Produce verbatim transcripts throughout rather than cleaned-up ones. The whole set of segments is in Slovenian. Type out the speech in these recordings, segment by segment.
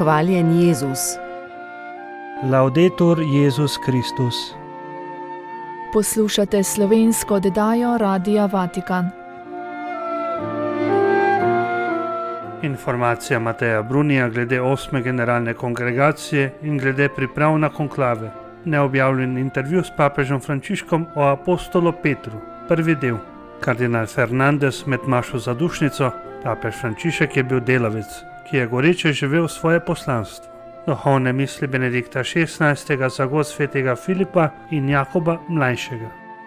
Hvaljen Jezus. Laudetur Jezus Kristus. Poslušate slovensko oddajo Radia Vatikan. Informacija Mateja Brunija glede osme generalne kongregacije in glede priprav na konklave. Neobjavljen intervju s papežem Frančiškom o apostolu Petru. Prvi del. Kardinal Fernandez med mašo zadušnico. Papež Frančišek je bil delavec, ki je goreče živel svoje poslanstvo. Duhovne misli Benedikta šestnajstega za god svetega Filipa in Jakoba mlajšega.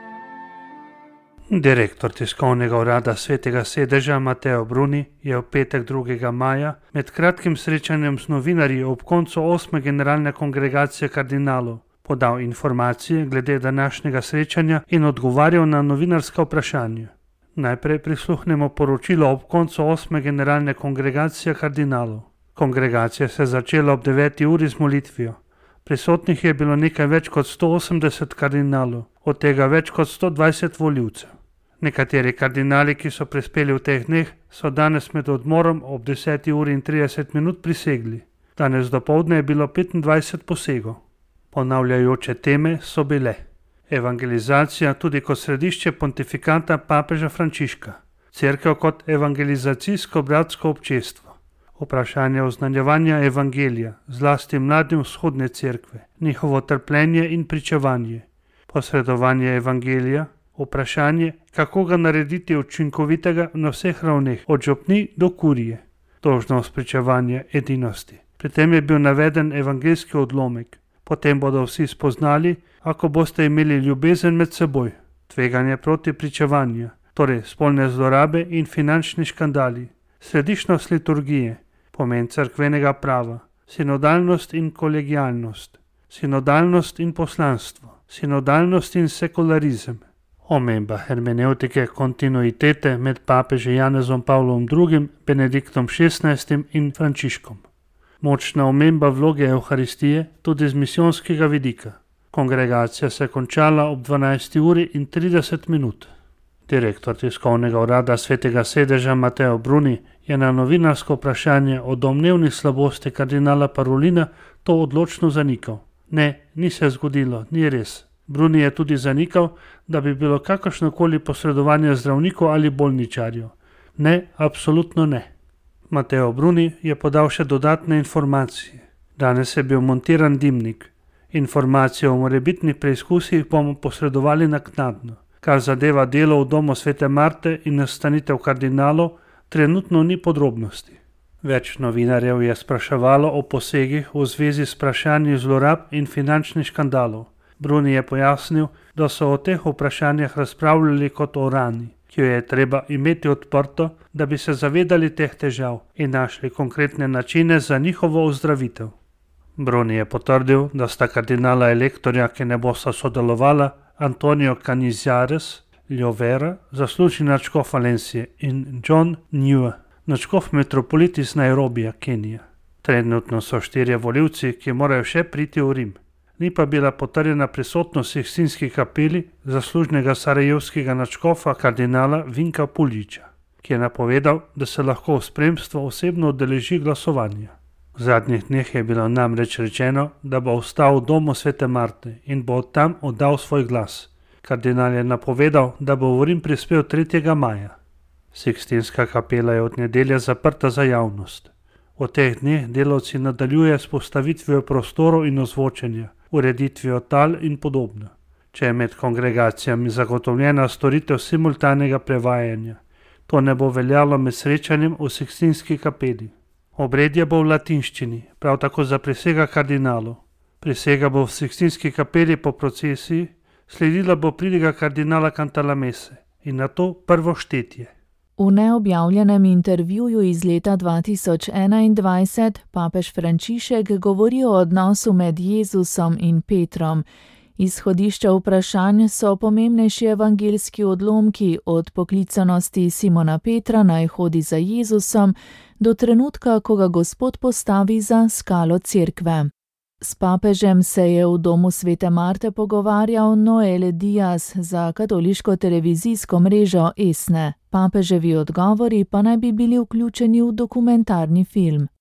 Direktor tiskovnega urada svetega sedeža Mateo Bruni je v petek drugega maja med kratkim srečanjem z novinarji ob koncu osme generalne kongregacije kardinalov podal informacije glede današnjega srečanja in odgovarjal na novinarska vprašanja. Najprej prisluhnemo poročilo ob koncu osme generalne kongregacije kardinalov. Kongregacija se je začela ob deveti uri z molitvijo. Prisotnih je bilo nekaj več kot sto osemdeset kardinalov, od tega več kot sto dvajset volivcev. Nekateri kardinali, ki so prispeli v teh dneh, so danes med odmorom ob deseti uri in trideset minut prisegli. Danes dopoldne je bilo petindvajset posegov. Ponavljajoče teme so bile evangelizacija tudi kot središče pontifikata papeža Frančiška, cerkev kot evangelizacijsko bratsko občestvo, vprašanje oznanjevanja evangelija, zlasti mladim vzhodne cerkve, njihovo trpljenje in pričevanje, posredovanje evangelija, vprašanje, kako ga narediti učinkovitega na vseh ravneh, od župnij do kurije, dolžnost pričevanja edinosti. Pri tem je bil naveden evangeljski odlomek. Potem bodo vsi spoznali, ako boste imeli ljubezen med seboj, tveganje proti pričevanju, torej spolne zlorabe in finančni škandali, središčnost liturgije, pomen cerkvenega prava, sinodalnost in kolegialnost, sinodalnost in poslanstvo, sinodalnost in sekularizem, omemba hermeneutike kontinuitete med papeži Janezom Pavlom drugim, Benediktom šestnajstim in Frančiškom. Močna omemba vloge Evharistije tudi z misijonskega vidika. Kongregacija se je končala ob dvanajsti uri in trideset minut. Direktor tiskovnega urada svetega sedeža Mateo Bruni je na novinarsko vprašanje o domnevni slabosti kardinala Parolina to odločno zanikal. Ne, ni se zgodilo, ni res. Bruni je tudi zanikal, da bi bilo kakršnokoli posredovanje zdravnikov ali bolničarjev. Ne, absolutno ne. Mateo Bruni je podal še dodatne informacije. Danes je bil montiran dimnik. Informacije o morebitnih preizkusih bomo posredovali naknadno. Kar zadeva delo v domu svete Marte in nastanitev kardinalov, trenutno ni podrobnosti. Več novinarjev je spraševalo o posegih v zvezi s vprašanji zlorab in finančnih škandalov. Bruni je pojasnil, da so o teh vprašanjah razpravljali kot o rani, ki jo je treba imeti odprto, da bi se zavedali teh težav in našli konkretne načine za njihovo ozdravitev. Bruni je potrdil, da sta kardinala elektorja, ki ne bosta sodelovala, Antonio Canizares, Ljovera, zaslužni nadškof Valencije, in John New, nadškof metropolit iz Nairobija, Kenija. Trenutno so štirje volivci, ki morajo še priti v Rim. Ni pa bila potrjena prisotnost Sikstinski kapeli zaslužnega sarajevskega nadškofa kardinala Vinka Puljiča, ki je napovedal, da se lahko v spremstvu osebno udeleži glasovanja. V zadnjih dneh je bilo namreč rečeno, da bo ostal v domu svete Marte in bo od tam oddal svoj glas. Kardinal je napovedal, da bo v Rim prispel tretjega maja. Sikstinska kapela je od nedelje zaprta za javnost. V teh dneh delavci nadaljuje s postavitvijo prostorov in ozvočenja, ureditvijo tal in podobno. Če je med kongregacijami zagotovljena storitev simultanega prevajanja, to ne bo veljalo med srečanjem v Sikstinski kapeli. Obredje bo v latinščini, prav tako za prisega kardinalov. Prisega bo v Sikstinski kapeli po procesiji, sledila bo pridiga kardinala Cantalamesse in nato prvo štetje. V neobjavljenem intervjuju iz leta dva tisoč enaindvajset papež Frančišek govori o odnosu med Jezusom in Petrom. Izhodišča vprašanj so pomembnejši evangeljski odlomki od poklicanosti Simona Petra naj hodi za Jezusom do trenutka, ko ga Gospod postavi za skalo cerkve. S papežem se je v domu svete Marte pogovarjal Noel Diaz za katoliško televizijsko mrežo Esne. Papeževi odgovori pa naj bi bili vključeni v dokumentarni film.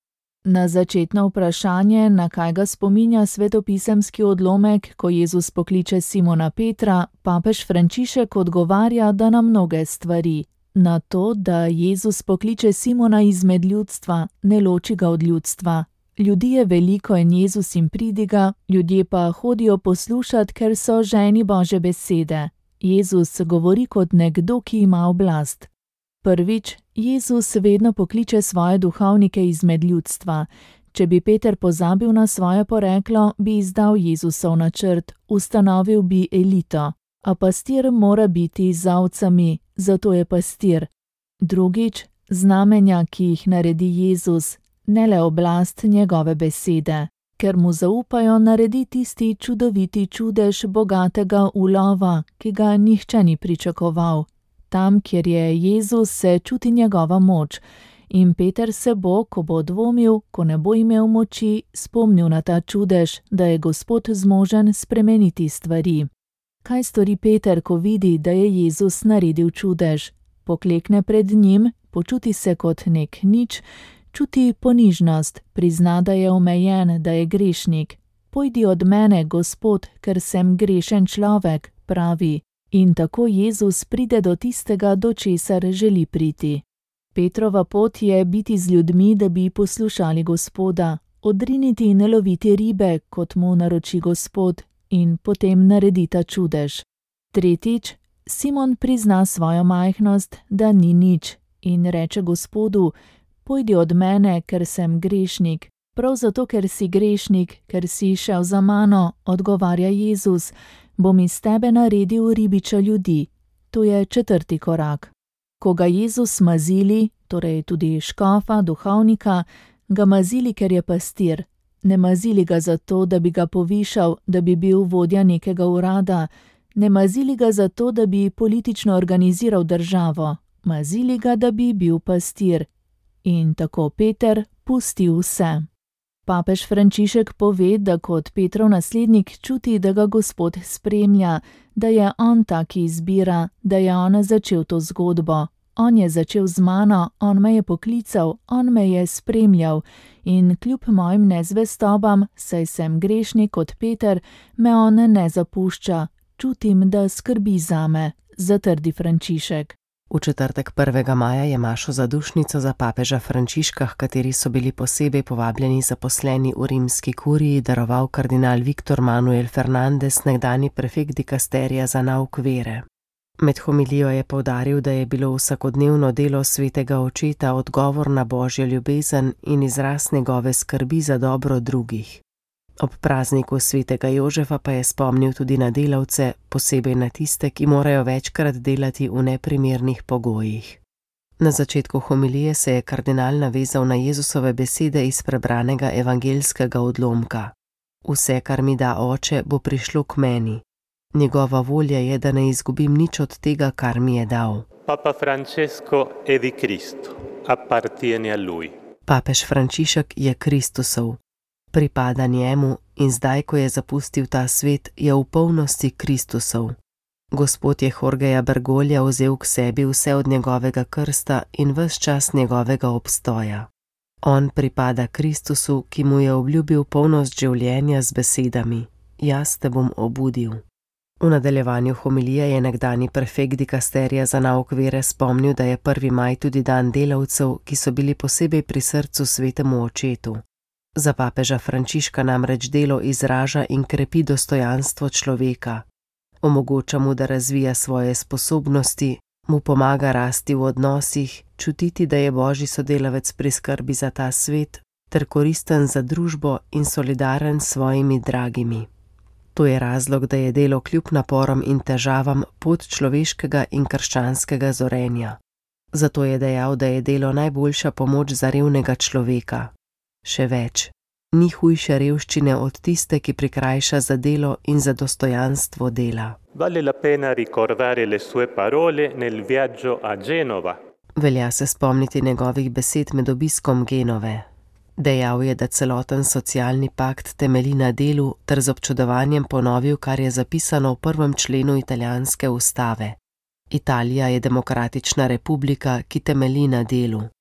Na začetno vprašanje, na kaj ga spominja svetopisemski odlomek, ko Jezus pokliče Simona Petra, papež Frančišek odgovarja, da na mnoge stvari. Na to, da Jezus pokliče Simona izmed ljudstva, ne loči ga od ljudstva. Ljudi je veliko in Jezus jim pridiga, ljudje pa hodijo poslušat, ker so ženi Božje besede. Jezus govori kot nekdo, ki ima oblast. Prvič, Jezus vedno pokliče svoje duhovnike izmed ljudstva. Če bi Peter pozabil na svoje poreklo, bi izdal Jezusov načrt, ustanovil bi elito. A pastir mora biti za ovcami, zato je pastir. Drugič, znamenja, ki jih naredi Jezus, ne le oblast njegove besede. Ker mu zaupajo, naredi tisti čudoviti čudež bogatega ulova, ki ga nihče ni pričakoval. Tam, kjer je Jezus, se čuti njegova moč. In Peter se bo, ko bo dvomil, ko ne bo imel moči, spomnil na ta čudež, da je Gospod zmožen spremeniti stvari. Kaj stori Peter, ko vidi, da je Jezus naredil čudež? Poklekne pred njim, počuti se kot nek nič, čuti ponižnost, prizna, da je omejen, da je grešnik. Pojdi od mene, Gospod, ker sem grešen človek, pravi. In tako Jezus pride do tistega, do česar želi priti. Petrova pot je biti z ljudmi, da bi poslušali Gospoda, odriniti in loviti ribe, kot mu naroči Gospod, in potem naredi ta čudež. Tretjič, Simon prizna svojo majhnost, da ni nič, in reče Gospodu: Pojdi od mene, ker sem grešnik. Prav zato, ker si grešnik, ker si šel za mano, odgovarja Jezus, bom iz tebe naredil ribiča ljudi. To je četrti korak. Ko ga Jezus mazili, torej tudi škofa, duhovnika, ga mazili, ker je pastir. Ne mazili ga zato, da bi ga povišal, da bi bil vodja nekega urada. Ne mazili ga zato, da bi politično organiziral državo. Mazili ga, da bi bil pastir. In tako Peter pusti vse. Papež Frančišek pove, da kot Petrov naslednik čuti, da ga Gospod spremlja, da je on ta, ki izbira, da je on začel to zgodbo. On je začel z mano, on me je poklical, on me je spremljal in kljub mojim nezvestobam, saj sem grešnik kot Peter, me on ne zapušča. Čutim, da skrbi zame, zatrdi Frančišek. V četrtek prvega maja je mašo zadušnico za papeža Frančiška, h kateri so bili posebej povabljeni zaposleni v rimski kuriji, daroval kardinal Viktor Manuel Fernandez, nekdanji prefekt dikasterija za nauk vere. Med homilijo je poudaril, da je bilo vsakodnevno delo svetega očeta odgovor na božjo ljubezen in izraz njegove skrbi za dobro drugih. Ob prazniku svetega Jožefa pa je spomnil tudi na delavce, posebej na tiste, ki morajo večkrat delati v neprimernih pogojih. Na začetku homilije se je kardinal navezal na Jezusove besede iz prebranega evangeljskega odlomka. Vse, kar mi da Oče, bo prišlo k meni. Njegova volja je, da ne izgubim nič od tega, kar mi je dal. Papa Francesco è di Cristo, appartiene a lui. Papež Frančišek je Kristusov. Pripada njemu in zdaj, ko je zapustil ta svet, je v polnosti Kristusov. Gospod je Jorgeja Bergolja vzel k sebi vse od njegovega krsta in ves čas njegovega obstoja. On pripada Kristusu, ki mu je obljubil polnost življenja z besedami: Jaz te bom obudil. V nadaljevanju homilije je nekdanji prefekt dikasterija za nauk vere spomnil, da je prvi maj tudi dan delavcev, ki so bili posebej pri srcu svetemu očetu. Za papeža Frančiška namreč delo izraža in krepi dostojanstvo človeka. Omogoča mu, da razvija svoje sposobnosti, mu pomaga rasti v odnosih, čutiti, da je božji sodelavec pri skrbi za ta svet, ter koristen za družbo in solidaren s svojimi dragimi. To je razlog, da je delo kljub naporom in težavam pot človeškega in krščanskega zorenja. Zato je dejal, da je delo najboljša pomoč za revnega človeka. Še več, ni hujše revščine od tiste, ki prikrajša za delo in za dostojanstvo dela. Vale la pena ricordare le sue parole nel viaggio a Genova. Velja se spomniti njegovih besed med obiskom Genove. Dejal je, da celoten socialni pakt temelji na delu, ter z občudovanjem ponovil, kar je zapisano v prvem členu italijanske ustave. Italija je demokratična republika, ki temelji na delu.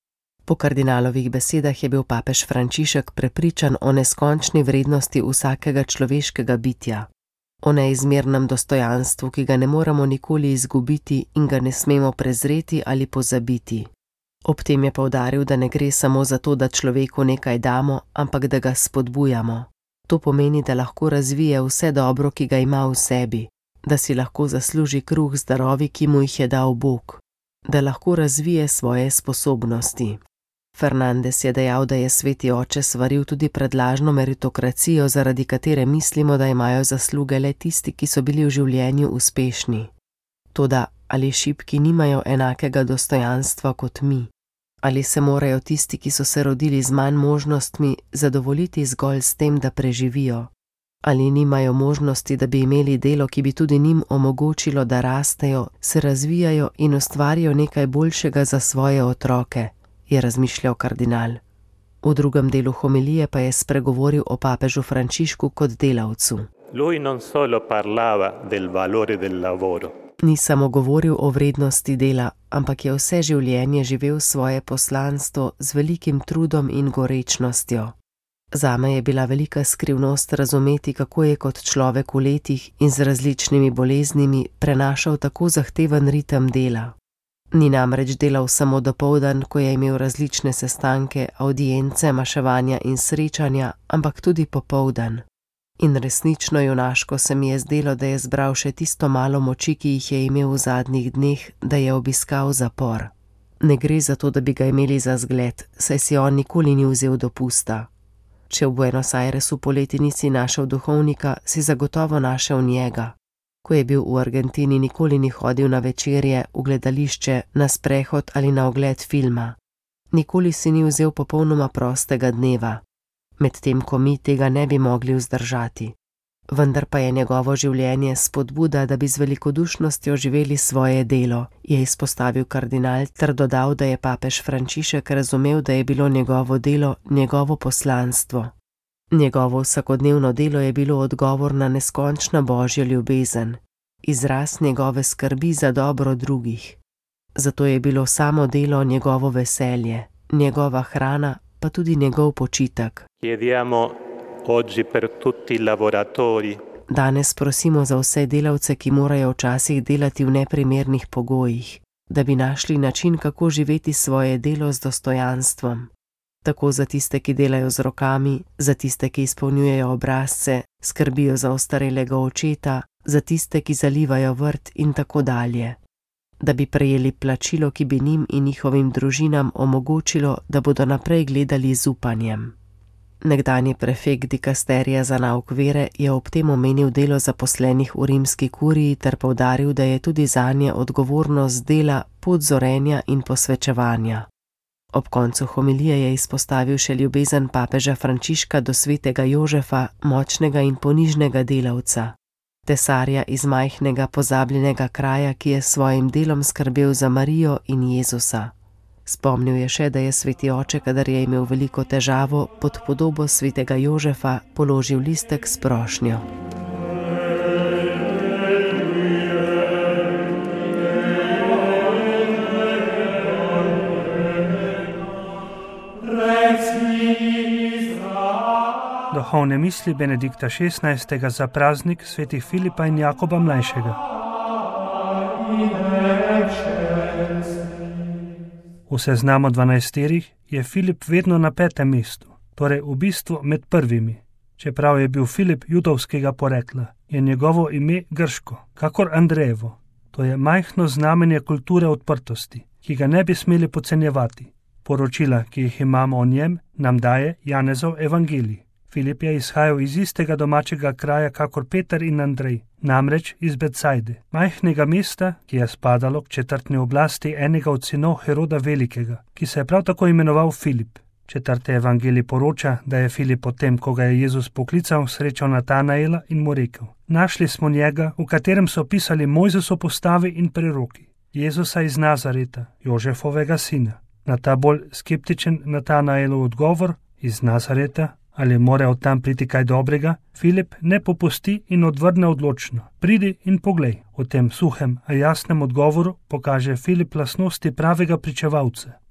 Po kardinalovih besedah je bil papež Frančišek prepričan o neskončni vrednosti vsakega človeškega bitja, o neizmernem dostojanstvu, ki ga ne moremo nikoli izgubiti in ga ne smemo prezreti ali pozabiti. Ob tem je poudaril, da ne gre samo za to, da človeku nekaj damo, ampak da ga spodbujamo. To pomeni, da lahko razvije vse dobro, ki ga ima v sebi, da si lahko zasluži kruh z darovi, ki mu jih je dal Bog, da lahko razvije svoje sposobnosti. Fernandez je dejal, da je Sveti oče svaril tudi pred lažno meritokracijo, zaradi katere mislimo, da imajo zasluge le tisti, ki so bili v življenju uspešni. Toda ali šibki nimajo enakega dostojanstva kot mi? Ali se morajo tisti, ki so se rodili z manj možnostmi, zadovoljiti zgolj s tem, da preživijo? Ali nimajo možnosti, da bi imeli delo, ki bi tudi njim omogočilo, da rastejo, se razvijajo in ustvarijo nekaj boljšega za svoje otroke, je razmišljal kardinal. V drugem delu homilije pa je spregovoril o papežu Frančišku kot delavcu. Lui non solo parlava del valore del lavoro. Ni samo govoril o vrednosti dela, ampak je vse življenje živel svoje poslanstvo z velikim trudom in gorečnostjo. Zame je bila velika skrivnost razumeti, kako je kot človek v letih in z različnimi boleznimi prenašal tako zahteven ritem dela. Ni namreč delal samo dopoldan, ko je imel različne sestanke, avdience, maševanja in srečanja, ampak tudi popoldan. In resnično junaško se mi je zdelo, da je zbral še tisto malo moči, ki jih je imel v zadnjih dneh, da je obiskal zapor. Ne gre za to, da bi ga imeli za zgled, saj si on nikoli ni vzel dopusta. Če v Buenos Airesu poleti nisi našel duhovnika, si zagotovo našel njega. Ko je bil v Argentini, nikoli ni hodil na večerje, v gledališče, na sprehod ali na ogled filma. Nikoli si ni vzel popolnoma prostega dneva, medtem ko mi tega ne bi mogli vzdržati. Vendar pa je njegovo življenje spodbuda, da bi z velikodušnostjo živeli svoje delo, je izpostavil kardinal ter dodal, da je papež Frančišek razumel, da je bilo njegovo delo njegovo poslanstvo. Njegovo vsakodnevno delo je bilo odgovor na neskončno božjo ljubezen, izraz njegove skrbi za dobro drugih. Zato je bilo samo delo njegovo veselje, njegova hrana, pa tudi njegov počitek. Chiediamo oggi per tutti i lavoratori. Danes prosimo za vse delavce, ki morajo včasih delati v neprimernih pogojih, da bi našli način, kako živeti svoje delo z dostojanstvom. Tako za tiste, ki delajo z rokami, za tiste, ki izpolnjujejo obrazce, skrbijo za ostarelega očeta, za tiste, ki zalivajo vrt in tako dalje. Da bi prejeli plačilo, ki bi njim in njihovim družinam omogočilo, da bodo naprej gledali z upanjem. Nekdanji prefekt dikasterija za nauk vere je ob tem omenil delo zaposlenih v rimski kuriji ter poudaril, da je tudi zanje odgovornost dela, pot zorenja in posvečevanja. Ob koncu homilije je izpostavil še ljubezen papeža Frančiška do svetega Jožefa, močnega in ponižnega delavca, tesarja iz majhnega pozabljenega kraja, ki je s svojim delom skrbel za Marijo in Jezusa. Spomnil je še, da je sveti oče, kadar je imel veliko težavo, pod podobo svetega Jožefa položil listek s prošnjo. Duhovne misli Benedikta šestnajstega za praznik svetih Filipa in Jakoba mlajšega. V seznamu dvanajsterih je Filip vedno na petem mestu, torej v bistvu med prvimi. Čeprav je bil Filip judovskega porekla, je njegovo ime grško, kakor Andrejevo. To je majhno znamenje kulture odprtosti, ki ga ne bi smeli podcenjevati. Poročila, ki jih imamo o njem, nam daje Janezov evangelij. Filip je izhajal iz istega domačega kraja kakor Peter in Andrej, namreč iz Betsajde, majhnega mesta, ki je spadalo k četrtni oblasti enega od sinov Heroda Velikega, ki se je prav tako imenoval Filip. Četrti evangelij poroča, da je Filip potem, ko ga je Jezus poklical, srečal Natanaela in mu rekel: Našli smo njega, v katerem so pisali Mojzesov postavi in preroki, Jezusa iz Nazareta, Jožefovega sina. Na ta bolj skeptičen Natanaelov odgovor: iz Nazareta? Ali mora od tam priti kaj dobrega? Filip ne popusti in odvrne odločno: pridi in poglej. V tem suhem, a jasnem odgovoru pokaže Filip lastnosti pravega pričevalca.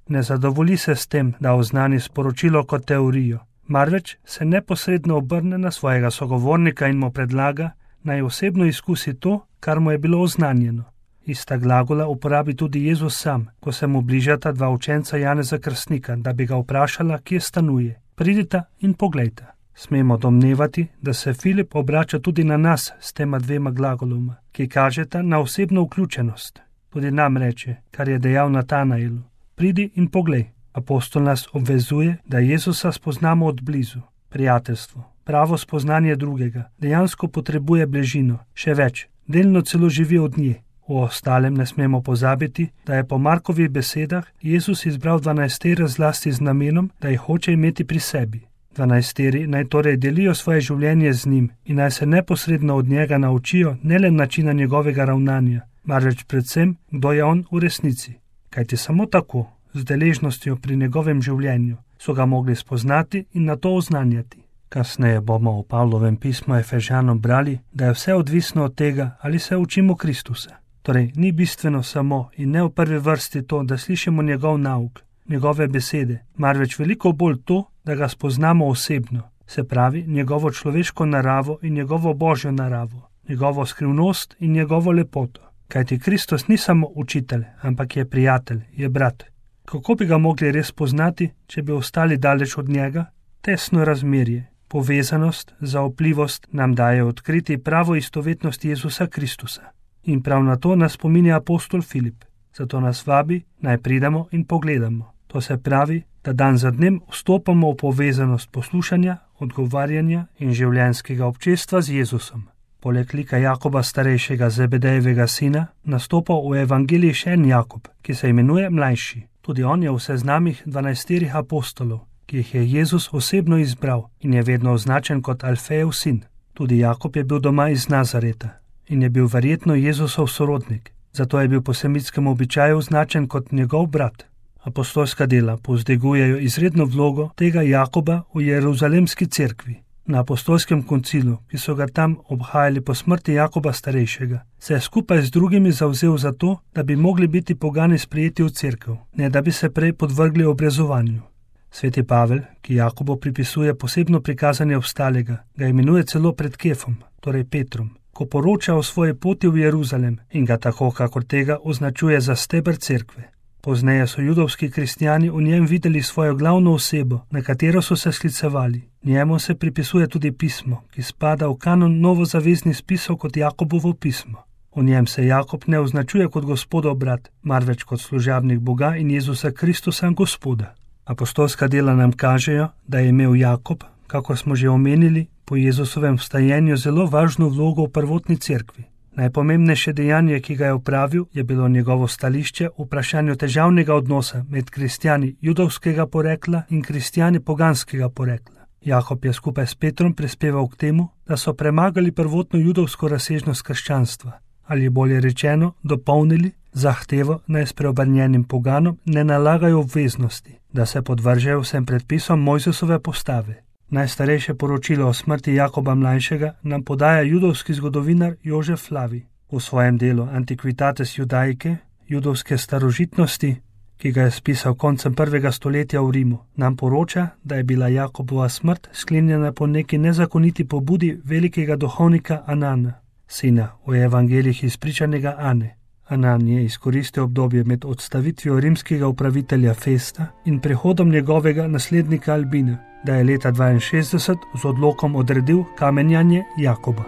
Ne zadovolji se s tem, da oznani sporočilo kot teorijo, marveč se neposredno obrne na svojega sogovornika in mu predlaga, naj osebno izkusi to, kar mu je bilo oznanjeno. Ista glagola uporabi tudi Jezus sam, ko se mu bližata dva učenca Janeza Krstnika, da bi ga vprašala, kje stanuje. Pridita in poglejta. Smemo domnevati, da se Filip obrača tudi na nas s tema dvema glagoloma, ki kažeta na osebno vključenost. Tudi nam reče, kar je dejal Natanaelu. Pridi in poglej. Apostol nas obvezuje, da Jezusa spoznamo od blizu. Prijateljstvo, pravo spoznanje drugega, dejansko potrebuje bližino, še več, delno celo živi od nje. O ostalem ne smemo pozabiti, da je po Markovih besedah Jezus izbral dvanajstere zlasti z namenom, da jih hoče imeti pri sebi. Dvanajsteri naj torej delijo svoje življenje z njim in naj se neposredno od njega naučijo ne le načina njegovega ravnanja, marveč predvsem, kdo je on v resnici. Kajti samo tako, z deležnostjo pri njegovem življenju, so ga mogli spoznati in na to oznanjati. Kasneje bomo v Pavlovem pismu Efežanom brali, da je vse odvisno od tega, ali se učimo Kristusa. Torej, ni bistveno samo in ne v prvi vrsti to, da slišimo njegov nauk, njegove besede, marveč veliko bolj to, da ga spoznamo osebno, se pravi njegovo človeško naravo in njegovo božjo naravo, njegovo skrivnost in njegovo lepoto. Kajti Kristus ni samo učitelj, ampak je prijatelj, je brat. Kako bi ga mogli res poznati, če bi ostali daleč od njega? Tesno razmerje, povezanost, zaupljivost nam daje odkriti pravo istovetnost Jezusa Kristusa. In prav na to nas spominja apostol Filip. Zato nas vabi, naj pridemo in pogledamo. To se pravi, da dan za dnem vstopamo v povezanost poslušanja, odgovarjanja in življenjskega občestva z Jezusom. Poleg lika Jakoba starejšega Zebedejevega sina nastopa v evangeliji še en Jakob, ki se imenuje mlajši. Tudi on je v seznamih dvanajsterih apostolov, ki jih je Jezus osebno izbral in je vedno označen kot Alfejev sin. Tudi Jakob je bil doma iz Nazareta in je bil verjetno Jezusov sorodnik, zato je bil po semitskem običaju označen kot njegov brat. Apostolska dela povzdegujejo izredno vlogo tega Jakoba v Jeruzalemski cerkvi. Na apostolskem koncilu, ki so ga tam obhajali po smrti Jakoba starejšega, se je skupaj z drugimi zavzel za to, da bi mogli biti pogani sprejeti v cerkev, ne da bi se prej podvrgli obrezovanju. Sveti Pavel, ki Jakobu pripisuje posebno prikazanje obstalega, ga imenuje celo pred Kefom, torej Petrom, ko poroča o svoji poti v Jeruzalem in ga tako, kakor tega, označuje za steber cerkve. Pozneje so judovski kristjani v njem videli svojo glavno osebo, na katero so se sklicevali. Njemu se pripisuje tudi pismo, ki spada v kanon novozaveznih spisov kot Jakobovo pismo. V njem se Jakob ne označuje kot gospodov brat, marveč kot služabnik Boga in Jezusa Kristusa Gospoda. Apostolska dela nam kažejo, da je imel Jakob, kako smo že omenili, po Jezusovem vstajenju zelo važno vlogo v prvotni cerkvi. Najpomembnejše dejanje, ki ga je opravil, je bilo njegovo stališče v vprašanju težavnega odnosa med kristjani judovskega porekla in kristjani poganskega porekla. Jakob je skupaj s Petrom prispeval k temu, da so premagali prvotno judovsko razsežnost krščanstva, ali bolje rečeno, dopolnili zahtevo naj s preobrnjenim poganom ne nalagajo obveznosti, da se podvržejo vsem predpisom Mojzesove postave. Najstarejše poročilo o smrti Jakoba mlajšega nam podaja judovski zgodovinar Jožef Flavij. V svojem delu Antiquitates Judaicae, judovske starožitnosti, ki ga je spisal koncem prvega stoletja v Rimu, nam poroča, da je bila Jakobova smrt sklenjena po neki nezakoniti pobudi velikega duhovnika Anana, sina v evangeljih izpričanega Ane. Anan je izkoristil obdobje med odstavitvijo rimskega upravitelja Festa in prihodom njegovega naslednika Albina, da je leta dvainšestdeset z odlokom odredil kamenjanje Jakoba.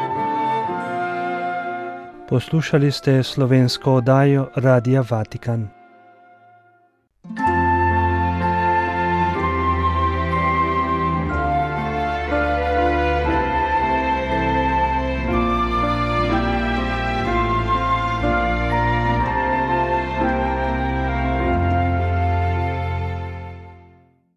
Poslušali ste slovensko oddajo Radia Vatikan.